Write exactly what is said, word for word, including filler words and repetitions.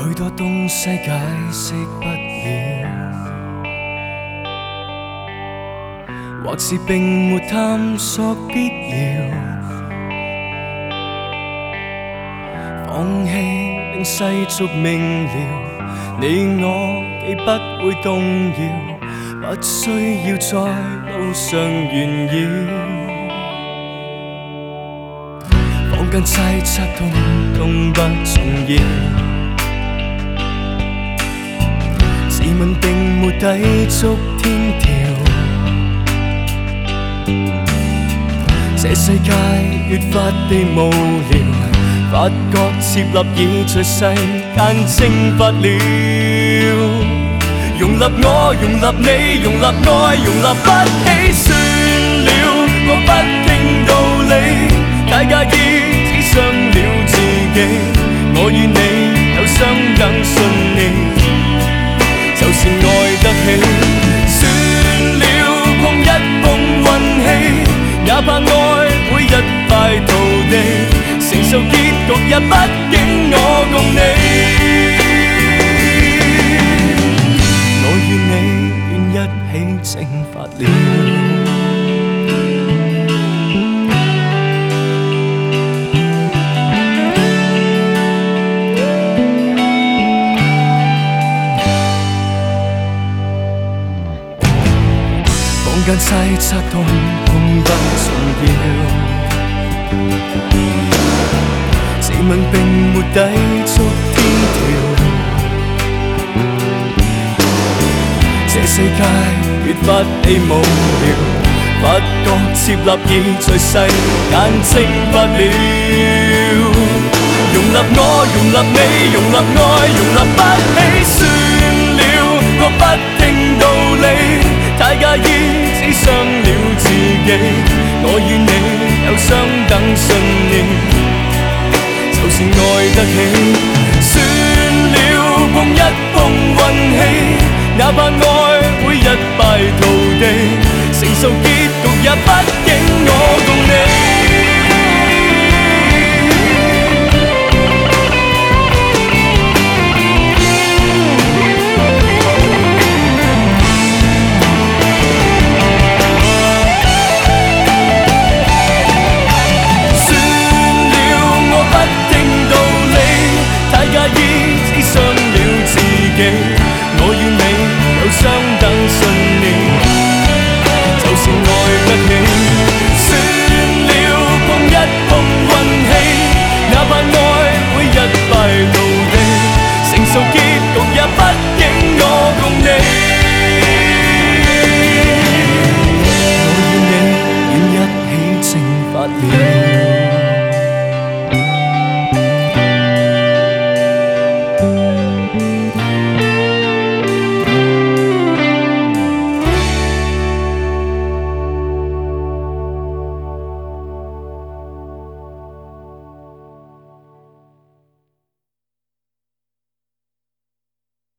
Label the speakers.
Speaker 1: 许多東西解釋不了，或是並沒探索必要。放棄令世俗明了，你我既不會動搖，不需要在路上炫耀。坊間猜測通通不重要，自問並沒抵觸天條。這世界越發地無聊，發覺接納已在世間蒸發了。容納我，容納你，容納愛，容納不起算了。我不聽道理，太介意。傷了自己，我與你有相等信念，就是愛得起。算了，碰一碰運氣，也怕愛會一敗塗地，承受結局也畢竟我共你。我與你願一起蒸發了。坊間猜測通通不重要，自問並沒抵觸天條。這世界越發地無聊，發覺接納已在世間蒸發了。容納我，容納你，容納愛，容納不起算了。我不聽道理，太介意，只傷了自己。我與你有相等信念，就是愛得起。算了，碰一碰運氣，也怕愛會一敗塗地，承受結局也畢竟我。